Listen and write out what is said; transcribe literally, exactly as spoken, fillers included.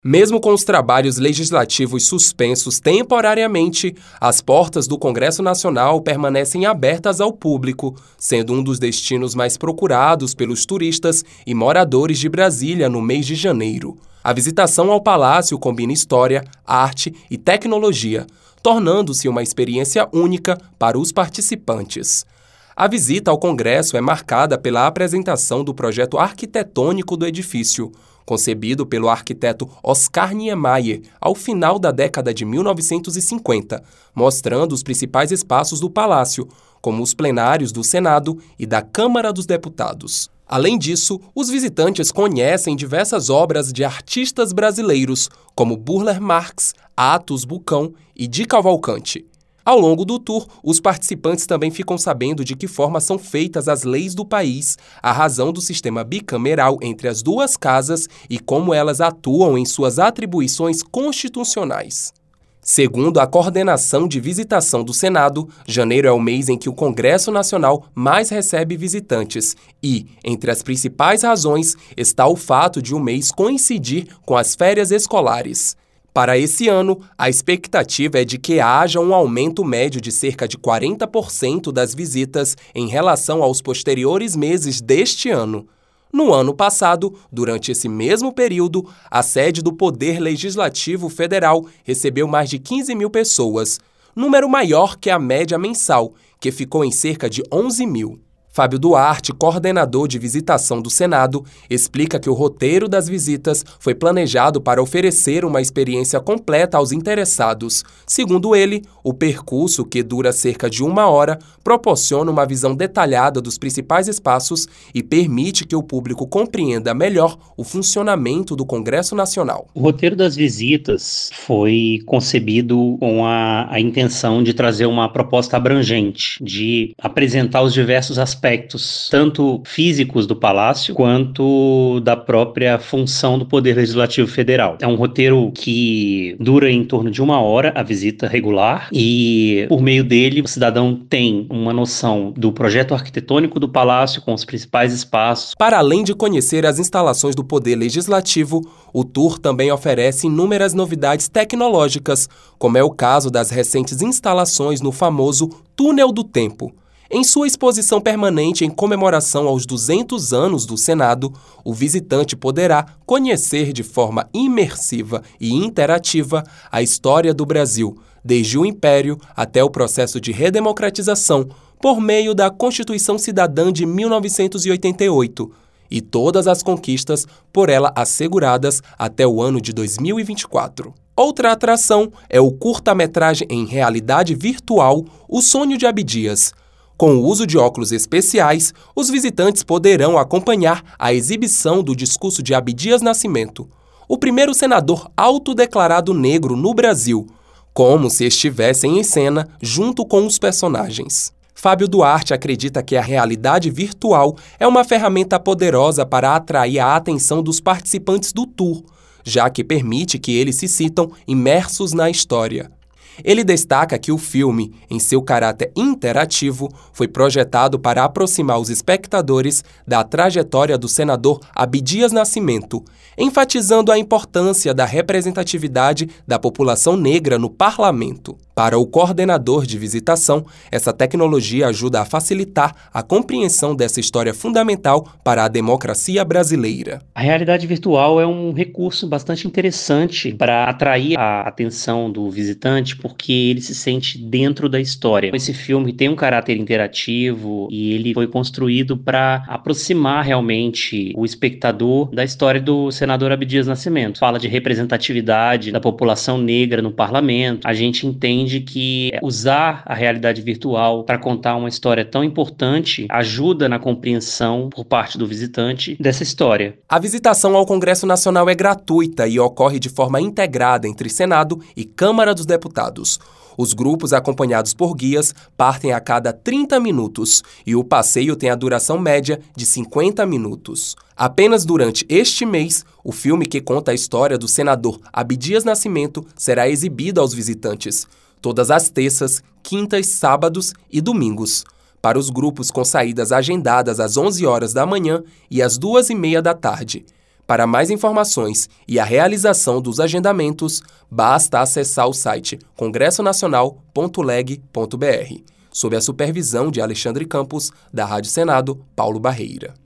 Mesmo com os trabalhos legislativos suspensos temporariamente, as portas do Congresso Nacional permanecem abertas ao público, sendo um dos destinos mais procurados pelos turistas e moradores de Brasília no mês de janeiro. A visitação ao palácio combina história, arte e tecnologia, tornando-se uma experiência única para os participantes. A visita ao Congresso é marcada pela apresentação do projeto arquitetônico do edifício, concebido pelo arquiteto Oscar Niemeyer ao final da década de mil novecentos e cinquenta, mostrando os principais espaços do palácio, como os plenários do Senado e da Câmara dos Deputados. Além disso, os visitantes conhecem diversas obras de artistas brasileiros, como Burle Marx, Atos Bucão e Di Cavalcanti. Ao longo do tour, os participantes também ficam sabendo de que forma são feitas as leis do país, a razão do sistema bicameral entre as duas casas e como elas atuam em suas atribuições constitucionais. Segundo a Coordenação de Visitação do Senado, janeiro é o mês em que o Congresso Nacional mais recebe visitantes e, entre as principais razões, está o fato de o mês coincidir com as férias escolares. Para esse ano, a expectativa é de que haja um aumento médio de cerca de quarenta por cento das visitas em relação aos posteriores meses deste ano. No ano passado, durante esse mesmo período, a sede do Poder Legislativo Federal recebeu mais de quinze mil pessoas, número maior que a média mensal, que ficou em cerca de onze mil. Fábio Duarte, coordenador de visitação do Senado, explica que o roteiro das visitas foi planejado para oferecer uma experiência completa aos interessados. Segundo ele, o percurso, que dura cerca de uma hora, proporciona uma visão detalhada dos principais espaços e permite que o público compreenda melhor o funcionamento do Congresso Nacional. O roteiro das visitas foi concebido com a, a intenção de trazer uma proposta abrangente, de apresentar os diversos aspectos aspectos, tanto físicos do Palácio, quanto da própria função do Poder Legislativo Federal. É um roteiro que dura em torno de uma hora, a visita regular, e por meio dele o cidadão tem uma noção do projeto arquitetônico do Palácio, com os principais espaços. Para além de conhecer as instalações do Poder Legislativo, o tour também oferece inúmeras novidades tecnológicas, como é o caso das recentes instalações no famoso Túnel do Tempo. Em sua exposição permanente em comemoração aos duzentos anos do Senado, o visitante poderá conhecer de forma imersiva e interativa a história do Brasil, desde o Império até o processo de redemocratização, por meio da Constituição Cidadã de mil novecentos e oitenta e oito, e todas as conquistas por ela asseguradas até o ano de dois mil e vinte e quatro. Outra atração é o curta-metragem em realidade virtual O Sonho de Abdias. Com o uso de óculos especiais, os visitantes poderão acompanhar a exibição do discurso de Abdias Nascimento, o primeiro senador autodeclarado negro no Brasil, como se estivessem em cena junto com os personagens. Fábio Duarte acredita que a realidade virtual é uma ferramenta poderosa para atrair a atenção dos participantes do tour, já que permite que eles se sintam imersos na história. Ele destaca que o filme, em seu caráter interativo, foi projetado para aproximar os espectadores da trajetória do senador Abdias Nascimento, enfatizando a importância da representatividade da população negra no parlamento. Para o coordenador de visitação, essa tecnologia ajuda a facilitar a compreensão dessa história fundamental para a democracia brasileira. A realidade virtual é um recurso bastante interessante para atrair a atenção do visitante, porque ele se sente dentro da história. Esse filme tem um caráter interativo e ele foi construído para aproximar realmente o espectador da história do senador Abdias Nascimento. Fala de representatividade da população negra no parlamento. A gente entende que usar a realidade virtual para contar uma história tão importante ajuda na compreensão por parte do visitante dessa história. A visitação ao Congresso Nacional é gratuita e ocorre de forma integrada entre Senado e Câmara dos Deputados. Os grupos acompanhados por guias partem a cada trinta minutos e o passeio tem a duração média de cinquenta minutos. Apenas durante este mês, o filme que conta a história do senador Abdias Nascimento será exibido aos visitantes, todas as terças, quintas, sábados e domingos, para os grupos com saídas agendadas às onze horas da manhã e às duas e meia da tarde. Para mais informações e a realização dos agendamentos, basta acessar o site congresso nacional ponto leg ponto br, sob a supervisão de Alexandre Campos, da Rádio Senado, Paulo Barreira.